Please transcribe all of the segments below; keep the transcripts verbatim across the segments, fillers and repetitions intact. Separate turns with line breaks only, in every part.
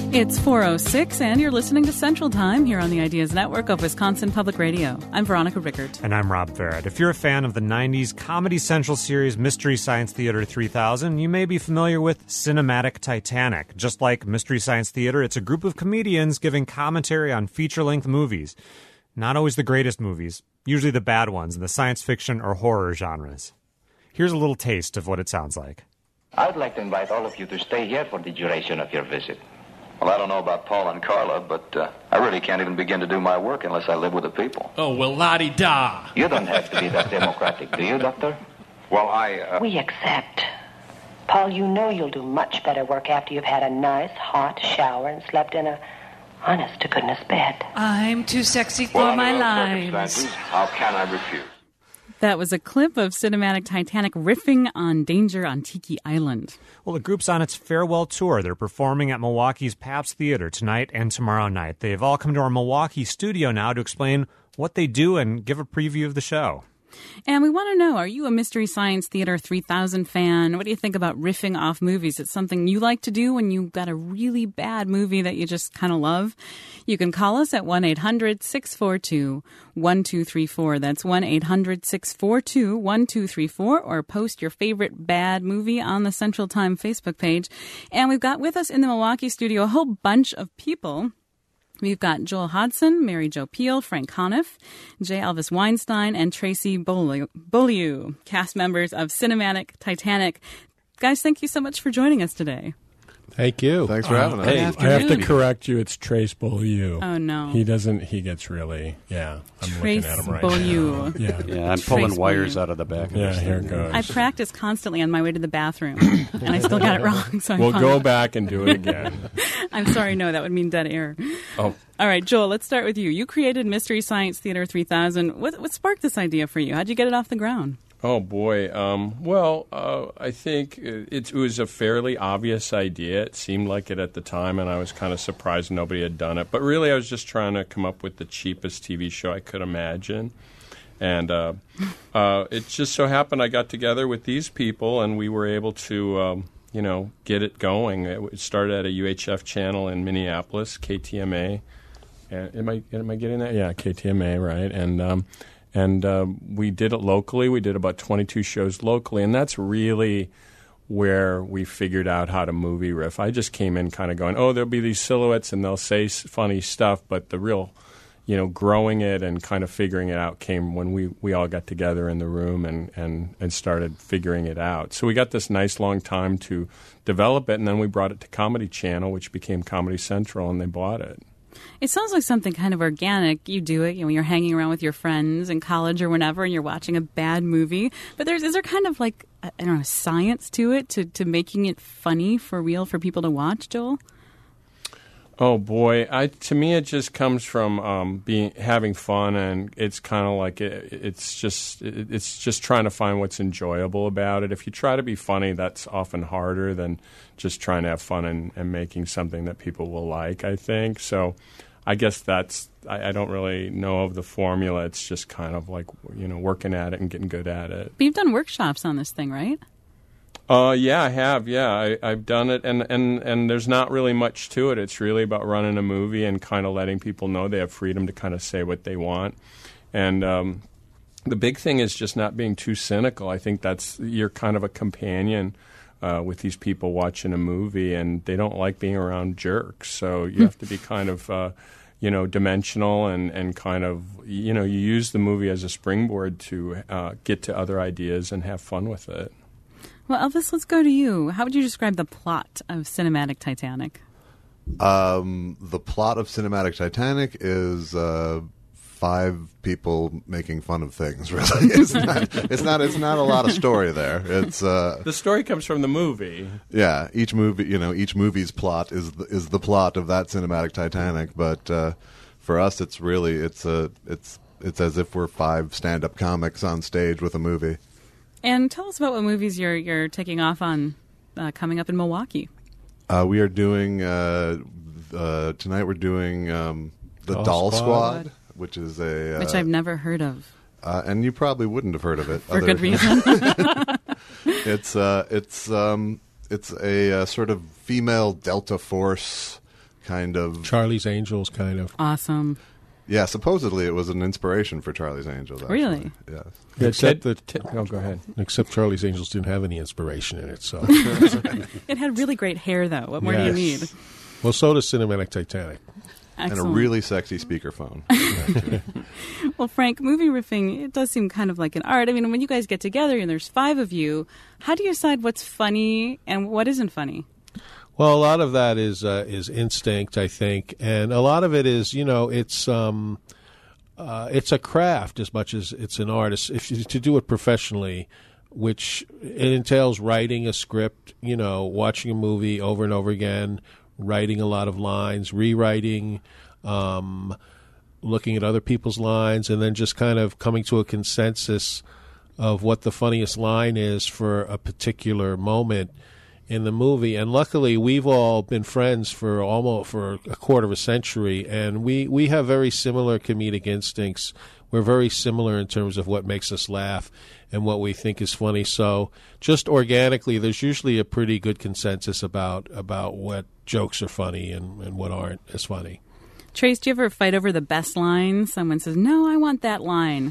It's four oh six, and you're listening to Central Time here on the Ideas Network of Wisconsin Public Radio. I'm Veronica Rickert.
And I'm Rob Farrett. If you're a fan of the nineties Comedy Central series Mystery Science Theater three thousand, you may be familiar with Cinematic Titanic. Just like Mystery Science Theater, it's a group of comedians giving commentary on feature-length movies. Not always the greatest movies, usually the bad ones in the science fiction or horror genres. Here's a little taste of what it sounds like.
I'd like to invite all of you to stay here for the duration of your visit.
Well, I don't know about Paul and Carla, but uh, I really can't even begin to do my work unless I live with the people.
Oh, well, la-di-da.
You don't have to be that democratic, do you, Doctor?
Well, I... Uh...
We accept. Paul, you know you'll do much better work after you've had a nice, hot shower and slept in a honest-to-goodness bed.
I'm too sexy for
well,
my
lines.
lines.
How can I refuse?
That was a clip of Cinematic Titanic riffing on Danger on Tiki Island.
Well, the group's on its farewell tour. They're performing at Milwaukee's Pabst Theater tonight and tomorrow night. They've all come to our Milwaukee studio now to explain what they do and give a preview of the show.
And we want to know, are you a Mystery Science Theater three thousand fan? What do you think about riffing off movies? It's something you like to do when you've got a really bad movie that you just kind of love. You can call us at one eight hundred six four two one two three four. That's one eight hundred six four two one two three four, or post your favorite bad movie on the Central Time Facebook page. And we've got with us in the Milwaukee studio a whole bunch of people. We've got Joel Hodson, Mary Jo Pehl, Frank Conniff, J. Elvis Weinstein, and Tracy Beaulieu, cast members of Cinematic Titanic. Guys, thank you so much for joining us today.
Thank you.
Thanks for
uh,
having us.
Hey, I have to correct you. It's Trace Beaulieu.
Oh, no.
He doesn't, he gets really, yeah. I'm
Trace
looking at him right
Beaulieu.
now. Yeah.
Yeah, I'm pulling
Trace
wires
Beaulieu.
out of the back of
Yeah,
this
here
thing.
it goes.
I practice constantly on my way to the bathroom, and I still got it wrong. So I'm
We'll
fine.
go back and do it again.
I'm sorry, no, that would mean dead air.
Oh.
All right, Joel, let's start with you. You created Mystery Science Theater three thousand. What, what sparked this idea for you? How'd you get it off the ground?
Oh, boy. Um, well, uh, I think it, it was a fairly obvious idea. It seemed like it at the time, and I was kind of surprised nobody had done it. But really, I was just trying to come up with the cheapest T V show I could imagine. And uh, uh, it just so happened I got together with these people, and we were able to, um, you know, get it going. It started at a U H F channel in Minneapolis, K T M A. And am I am I getting that? Yeah, K T M A, right? And um, and uh, we did it locally. We did about twenty-two shows locally, and that's really where we figured out how to movie riff. I just came in kind of going, oh, there'll be these silhouettes, and they'll say s- funny stuff, but the real, you know, growing it and kind of figuring it out came when we, we all got together in the room and, and, and started figuring it out. So we got this nice long time to develop it, and then we brought it to Comedy Channel, which became Comedy Central, and they bought it.
It sounds like something kind of organic. You do it, you know, when you're hanging around with your friends in college or whenever, and you're watching a bad movie. But there's is there kind of like, I don't know, science to it, to, to making it funny for real for people to watch, Joel?
Oh boy, I to me it just comes from um, being having fun, and it's kind of like it, it's just it, it's just trying to find what's enjoyable about it. If you try to be funny, that's often harder than just trying to have fun and, and making something that people will like, I think. So I guess that's I, I don't really know of the formula. It's just kind of like, you know, working at it and getting good at it.
But you've done workshops on this thing, right?
Uh, yeah, I have. Yeah, I, I've done it, and, and, and there's not really much to it. It's really about running a movie and kind of letting people know they have freedom to kind of say what they want. And um, the big thing is just not being too cynical. I think that's you're kind of a companion uh, with these people watching a movie, and they don't like being around jerks. So you have to be kind of, uh, you know, dimensional and, and kind of, you know, you use the movie as a springboard to uh, get to other ideas and have fun with it.
Well, Elvis, let's go to you. How would you describe the plot of Cinematic Titanic?
Um, the plot of Cinematic Titanic is uh, five people making fun of things. Really, it's not. It's not. It's not a lot of story there. It's uh,
the story comes from the movie.
Yeah, each movie. You know, each movie's plot is the, is the plot of that Cinematic Titanic. But uh, for us, it's really it's a it's it's as if we're five stand-up comics on stage with a movie.
And tell us about what movies you're you're taking off on uh, coming up in Milwaukee.
Uh, we are doing uh, uh, tonight. We're doing um, the
Doll
Doll
Squad.
Squad, which is a uh,
Which I've never heard of.
Uh, and you probably wouldn't have heard of it
For good reason.
it's uh, it's um, it's a uh, sort of female Delta Force kind of
Charlie's Angels, kind of.
Awesome.
Yeah, supposedly it was an inspiration for Charlie's Angels. Actually.
Really?
Yes.
Except that,
Ted, oh, go ahead.
Except Charlie's Angels didn't have any inspiration in it. So
It had really great hair, though. What more
Yes.
do you need?
Well, so does Cinematic Titanic.
Excellent.
And a really sexy speakerphone.
Well, Frank, movie riffing, it does seem kind of like an art. I mean, when you guys get together and there's five of you, how do you decide what's funny and what isn't funny?
Well, a lot of that is uh, is instinct, I think, and a lot of it is, you know, it's um, uh, it's a craft as much as it's an art. It's, if you, to do it professionally, which it entails writing a script, you know, watching a movie over and over again, writing a lot of lines, rewriting, um, looking at other people's lines, and then just kind of coming to a consensus of what the funniest line is for a particular moment in the movie. And luckily, we've all been friends for almost for a quarter of a century, and we, we have very similar comedic instincts. We're very similar in terms of what makes us laugh and what we think is funny. So just organically, there's usually a pretty good consensus about about what jokes are funny and, and what aren't as funny.
Trace, do you ever fight over the best line? Someone says, no, I want that line.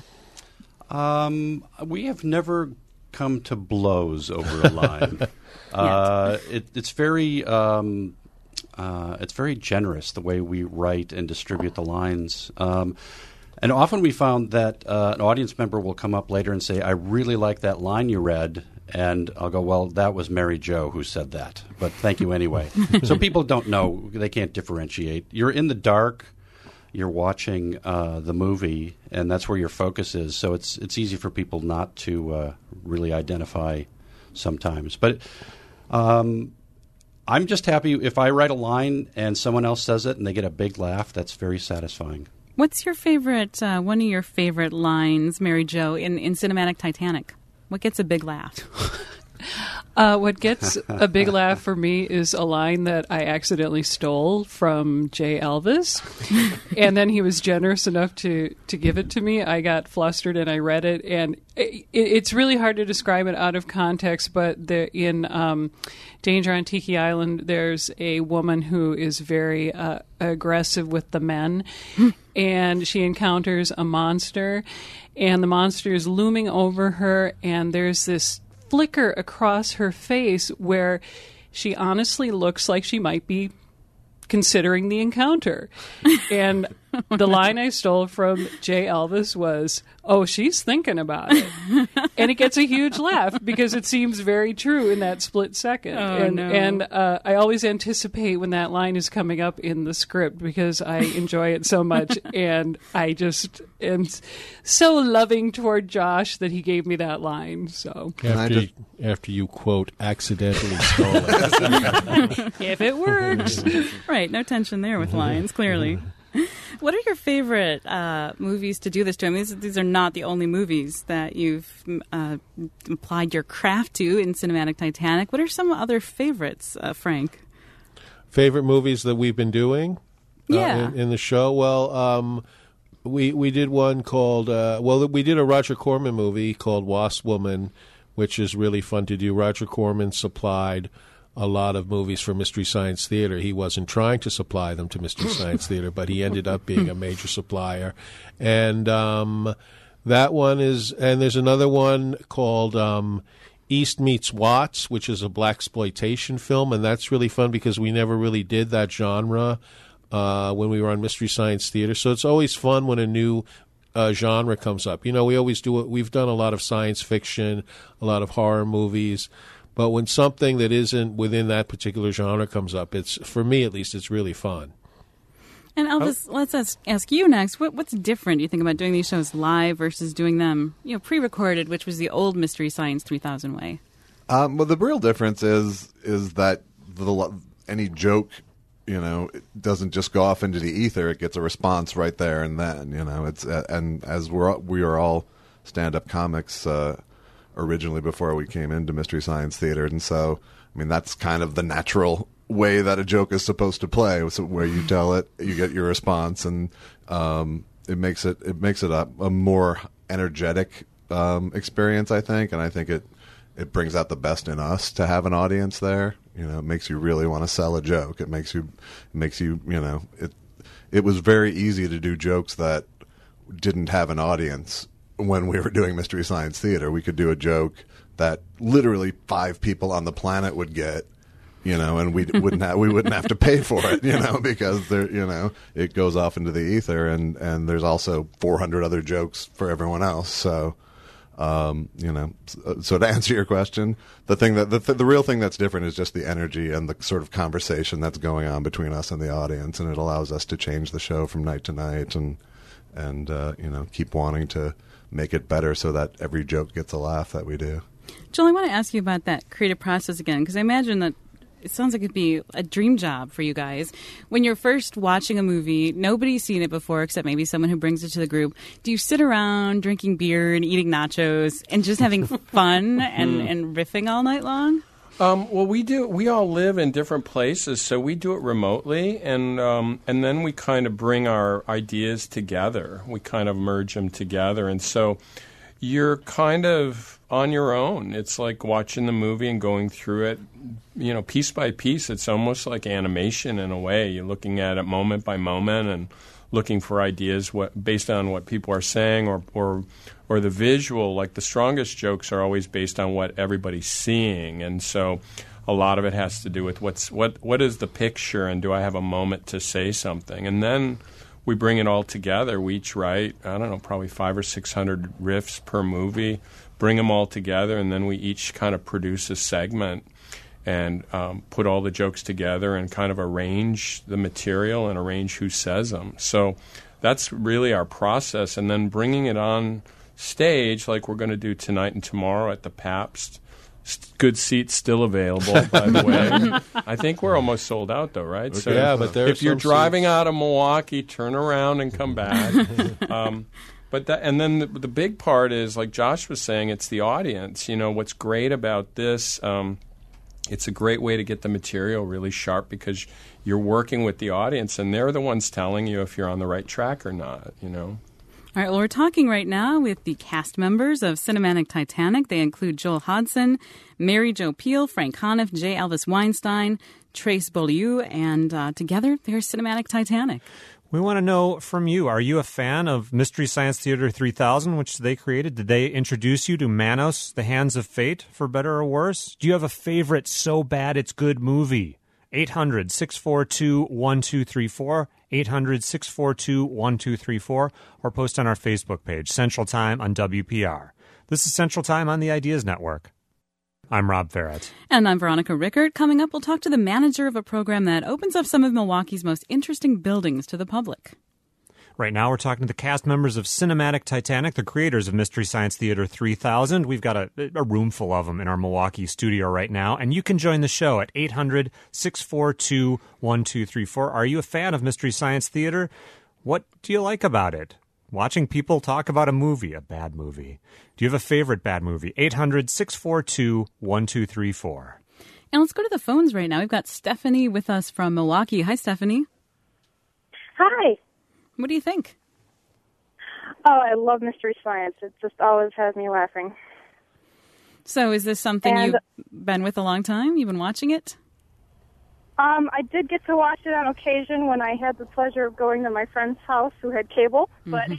Um, we have never come to blows over a line. uh, it, it's very um, uh, it's very generous the way we write and distribute the lines. Um, and often we found that uh, an audience member will come up later and say, I really like that line you read. And I'll go, well, that was Mary Jo who said that. But thank you anyway. So people don't know. They can't differentiate. You're in the dark. You're watching uh, the movie, and that's where your focus is. So it's it's easy for people not to uh, really identify sometimes. But um, I'm just happy if I write a line and someone else says it and they get a big laugh. That's very satisfying.
What's your favorite, uh, one of your favorite lines, Mary Jo, in, in Cinematic Titanic? What gets a big laugh?
Uh, what gets a big laugh for me is a line that I accidentally stole from J. Elvis. And then he was generous enough to, to give it to me. I got flustered and I read it. And it, it's really hard to describe it out of context, but the, in um, Danger on Tiki Island, there's a woman who is very uh, aggressive with the men. And she encounters a monster. And the monster is looming over her. And there's this flicker across her face where she honestly looks like she might be considering the encounter. And the line I stole from J. Elvis was, oh, she's thinking about it. And it gets a huge laugh because it seems very true in that split second.
Oh,
and
no.
and uh, I always anticipate when that line is coming up in the script because I enjoy it so much. And I just am so loving toward Josh that he gave me that line. So
After,
just-
you, after you, quote, accidentally stole it.
If it works. Right, no tension there with lines, clearly. What are your favorite uh, movies to do this to? I mean, these, these are not the only movies that you've uh, applied your craft to in Cinematic Titanic. What are some other favorites, uh, Frank?
Favorite movies that we've been doing?
Yeah.
Uh, in, in the show? Well, um, we we did one called, uh, well, we did a Roger Corman movie called Wasp Woman, which is really fun to do. Roger Corman supplied a lot of movies for Mystery Science Theater. He wasn't trying to supply them to Mystery Science Theater, but he ended up being a major supplier. And um, that one is, and there's another one called um, East Meets Watts, which is a blaxploitation film, and that's really fun because we never really did that genre uh, when we were on Mystery Science Theater. So it's always fun when a new uh, genre comes up. You know, we always do it. We've done a lot of science fiction, a lot of horror movies. But when something that isn't within that particular genre comes up, it's, for me at least, it's really fun.
And Elvis, oh. let's ask, ask you next. What, what's different, you think, about doing these shows live versus doing them, you know, pre-recorded, which was the old Mystery Science three thousand way?
Um, well, the real difference is is that the, any joke, you know, it doesn't just go off into the ether. It gets a response right there and then. You know, it's uh, and as we're we are all stand-up comics. Uh, originally before we came into Mystery Science Theater, and so I mean that's kind of the natural way that a joke is supposed to play, so where you tell it, you get your response, and um, it makes it it makes it a, a more energetic um, experience, I think, and I think it it brings out the best in us to have an audience there, You know, it makes you really want to sell a joke. It makes you, it makes you, you know, it. It was very easy to do jokes that didn't have an audience when we were doing Mystery Science Theater. We could do a joke that literally five people on the planet would get, you know, and we wouldn't have, we wouldn't have to pay for it, you know, because there, you know, it goes off into the ether, and, and there's also four hundred other jokes for everyone else. So, um, you know, so, so to answer your question, the thing that the, the real thing that's different is just the energy and the sort of conversation that's going on between us and the audience, and it allows us to change the show from night to night, and and uh, you know, keep wanting to make it better so that every joke gets a laugh that we do.
Joel, I want to ask you about that creative process again, because I imagine that it sounds like it'd be a dream job for you guys. When you're first watching a movie, nobody's seen it before except maybe someone who brings it to the group. Do you sit around drinking beer and eating nachos and just having fun and, and riffing all night long?
Um, well, we do. We all live in different places, so we do it remotely, and um, and then we kind of bring our ideas together. We kind of merge them together, and so you're kind of on your own. It's like watching the movie and going through it, you know, piece by piece. It's almost like animation in a way. You're looking at it moment by moment and looking for ideas what based on what people are saying, or or or the visual. Like the strongest jokes are always based on what everybody's seeing, and so a lot of it has to do with what's what what is the picture, and do I have a moment to say something, and then we bring it all together. We each write, I don't know, probably five or six hundred riffs per movie, bring them all together, and then we each kind of produce a segment and um, put all the jokes together and kind of arrange the material and arrange who says them. So that's really our process. And then bringing it on stage, like we're going to do tonight and tomorrow at the Pabst. Good seats still available, by the way. I think we're almost sold out, though, right?
Okay.
So
Yeah, but there are
if you're
some
driving
seats.
out of Milwaukee, turn around and come back. um, but that, and then the, the big part is, like Josh was saying, it's the audience. You know, what's great about this, um, it's a great way to get the material really sharp because you're working with the audience, and they're the ones telling you if you're on the right track or not, you know?
All right, well, we're talking right now with the cast members of Cinematic Titanic. They include Joel Hodgson, Mary Jo Pehl, Frank Conniff, J. Elvis Weinstein, Trace Beaulieu, and uh, together they're Cinematic Titanic.
We want to know from you, are you a fan of Mystery Science Theater three thousand, which they created? Did they introduce you to Manos, The Hands of Fate, for better or worse? Do you have a favorite so bad it's good movie? eight hundred, six four two, one two three four, eight hundred, six four two, one two three four, or post on our Facebook page, Central Time on W P R. This is Central Time on the Ideas Network. I'm Rob Ferret.
And I'm Veronica Rickert. Coming up, we'll talk to the manager of a program that opens up some of Milwaukee's most interesting buildings to the public.
Right now, we're talking to the cast members of Cinematic Titanic, the creators of Mystery Science Theater three thousand. We've got a, a room full of them in our Milwaukee studio right now, and you can join the show at eight hundred, six four two, one two three four. Are you a fan of Mystery Science Theater? What do you like about it? Watching people talk about a movie, a bad movie. Do you have a favorite bad movie? eight hundred, six four two, one two three four.
And let's go to the phones right now. We've got Stephanie with us from Milwaukee. Hi, Stephanie.
Hi.
What do you think?
Oh, I love Mystery Science. It just always has me laughing.
So is this something
And-
you've been with a long time? You've been watching it?
Um, I did get to watch it on occasion when I had the pleasure of going to my friend's house who had cable, but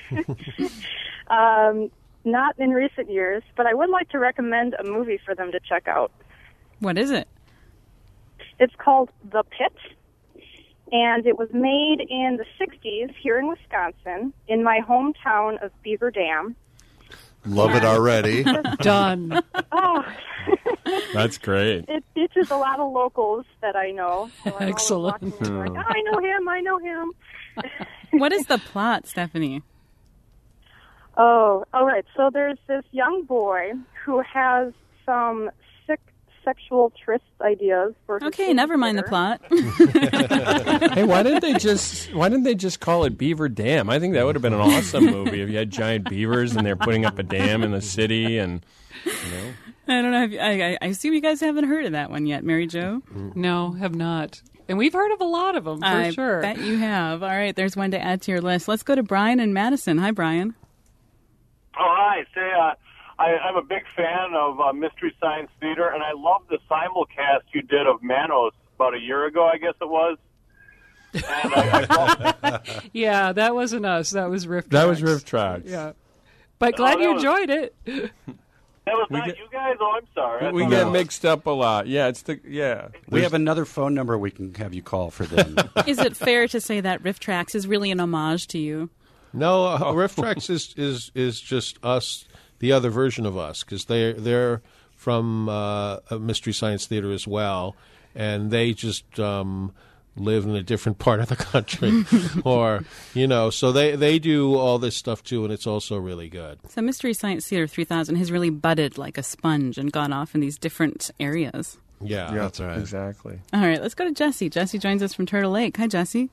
um, not in recent years. But I would like to recommend a movie for them to check out.
What is it?
It's called The Pit, and it was made in the sixties here in Wisconsin, in my hometown of Beaver Dam.
Love it already.
Done.
Oh,
That's great.
it features a lot of locals that I know. So I'm always
Excellent.
watching it like, oh, I know him, I know him.
What is the plot, Stephanie?
Oh, all right. So there's this young boy who has some sick sexual tryst ideas for his
Okay, never mind the plot.
Hey, why didn't they just why didn't they just call it Beaver Dam? I think that would have been an awesome movie if you had giant beavers and they're putting up a dam in the city, and you know.
I don't know. If, I, I, I assume you guys haven't heard of that one yet, Mary Jo?
No, have not. And we've heard of a lot of them, for
I
sure.
bet you have. All right, there's one to add to your list. Let's go to Brian in Madison. Hi, Brian.
Oh, hi. Say, uh, I, I'm a big fan of uh, Mystery Science Theater, and I love the simulcast you did of Manos about a year ago, I guess it was. And I, I love
Yeah, that wasn't us. That was Riff
That
Tracks.
was Riff Tracks.
Yeah. But glad
Oh, that
you
was-
enjoyed it.
That was
We
not
get-
you guys? Oh, I'm sorry. I
We
thought
get
it was-
mixed up a lot. Yeah, it's the yeah.
We have another phone number we can have you call for them.
Is it fair to say that Riff Tracks is really an homage to you?
No, uh, Riff Tracks is, is is just us, the other version of us, because they're they're from uh, a Mystery Science Theater as well, and they just um, live in a different part of the country, or you know, so they they do all this stuff too, and it's also really good.
So Mystery Science Theater three thousand has really budded like a sponge and gone off in these different areas.
Yeah,
Yeah,
that's right.
Exactly.
All right, let's go to Jesse. Jesse joins us from Turtle Lake. Hi, Jesse.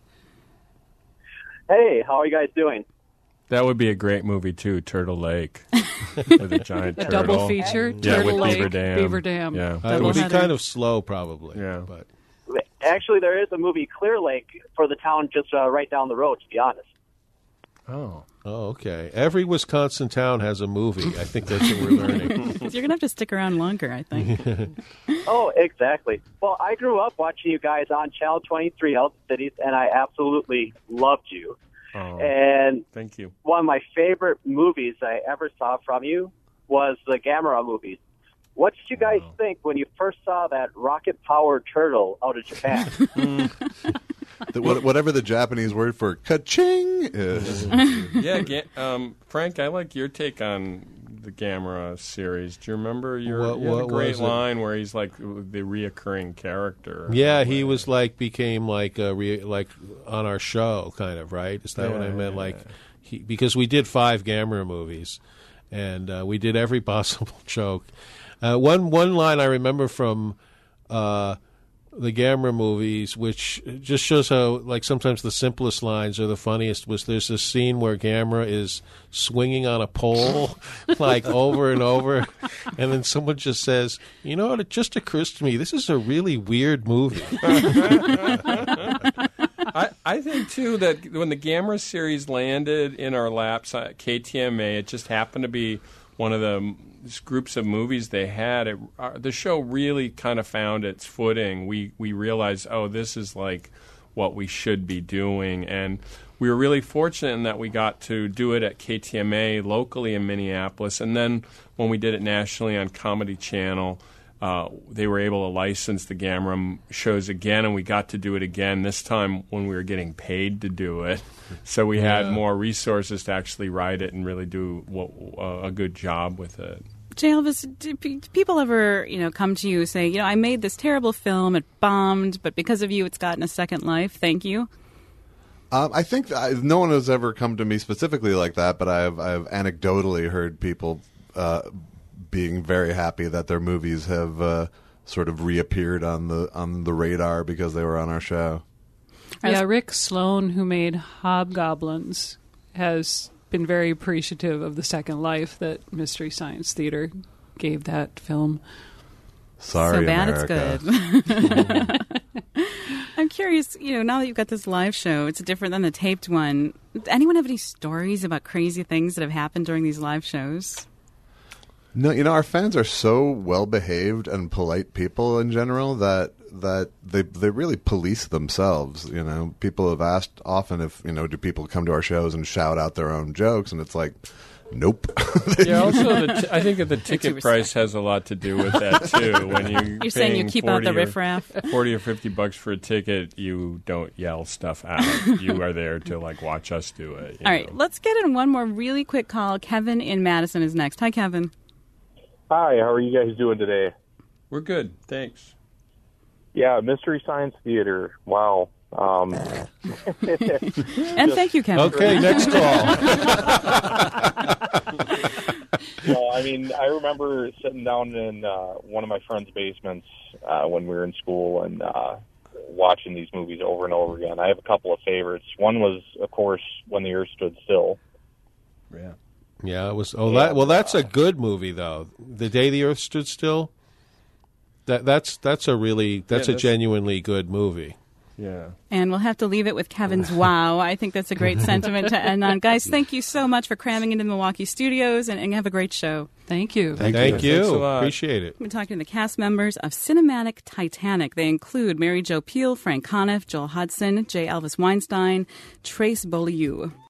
Hey, how are you guys doing?
That would be a great movie too, Turtle Lake, with a giant turtle.
Double feature,
yeah,
Turtle
with
Lake,
Beaver Dam.
Beaver Dam.
Yeah,
Uh, it would be kind of slow, probably.
Yeah,
but
Actually, there is a movie, Clear Lake, for the town just uh, right down the road, to be honest.
Oh.
Oh, okay. Every Wisconsin town has a movie. I think that's what we're learning.
You're going to have to stick around longer, I think.
Oh, exactly. Well, I grew up watching you guys on Channel twenty-three, Elton Cities, and I absolutely loved you.
Oh,
And
thank you.
one of my favorite movies I ever saw from you was the Gamera movies. What did you guys think when you first saw that rocket-powered turtle out of Japan?
The- what- whatever the Japanese word for ka-ching is.
Yeah, Ga- um, Frank, I like your take on the Gamera series. Do you remember your
What-
you had a
what
great
was it?
line where he's like the reoccurring character?
Yeah, he was like became like a re, like on our show, kind of, right? Is that what I
Yeah,
meant?
yeah,
Like, he, because we did five Gamera movies, and uh, we did every possible joke. Uh, one one line I remember from uh, the Gamera movies, which just shows how like sometimes the simplest lines are the funniest, was there's this scene where Gamera is swinging on a pole like over and over, and then someone just says, you know what, it just occurs to me, this is a really weird movie.
I, I think too that when the Gamera series landed in our laps at K T M A, it just happened to be one of the m- groups of movies they had. It, uh, the show really kind of found its footing. We we realized, oh, this is like what we should be doing, and we were really fortunate in that we got to do it at K T M A locally in Minneapolis, and then when we did it nationally on Comedy Channel. Uh, they were able to license the Gamera shows again, and we got to do it again, this time when we were getting paid to do it. So we had
Yeah.
more resources to actually write it and really do what, uh, a good job with it.
J. Elvis, do, pe- do people ever, you know, come to you and say, you know, I made this terrible film, it bombed, but because of you, it's gotten a second life. Thank you.
Um, I think that I, no one has ever come to me specifically like that, but I've I've anecdotally heard people uh, being very happy that their movies have uh, sort of reappeared on the on the radar because they were on our show.
Yeah, Rick Sloan, who made Hobgoblins, has been very appreciative of the second life that Mystery Science Theater gave that film.
Sorry,
so bad
America.
it's good. I'm curious, you know, now that you've got this live show, it's different than the taped one. Anyone have any stories about crazy things that have happened during these live shows?
No, you know, our fans are so well behaved and polite people in general that that they they really police themselves. You know, people have asked often if, you know, do people come to our shows and shout out their own jokes, and it's like, nope.
Yeah, also, the t- I think that the ticket price has a lot to do with that too. When you
You're saying you keep out the riffraff?
forty or fifty bucks for a ticket, you don't yell stuff out. You are there to like watch us do it. you
All right, let's get in one more really quick call. Kevin in Madison is next. Hi, Kevin.
Hi, how are you guys doing today?
We're good, thanks.
Yeah, Mystery Science Theater. Wow. Um,
and thank you, Kevin.
Okay, next call.
Well, I mean, I remember sitting down in uh, one of my friend's basements uh, when we were in school and uh, watching these movies over and over again. I have a couple of favorites. One was, of course, When the Earth Stood Still.
Yeah.
Yeah, it was. Oh, that well, that's a good movie though. The Day the Earth Stood Still. That that's that's a really that's
Yeah,
a
that's-
genuinely good movie.
Yeah.
And we'll have to leave it with Kevin's wow. I think that's a great sentiment to end on. Guys, thank you so much for cramming into the Milwaukee studios, and, and have a great show.
Thank you.
Thank, Thank you.
you.
Appreciate it.
We've been talking to the cast members of Cinematic Titanic. They include Mary Jo Pehl, Frank Conniff, Joel Hudson, J. Elvis Weinstein, Trace Beaulieu.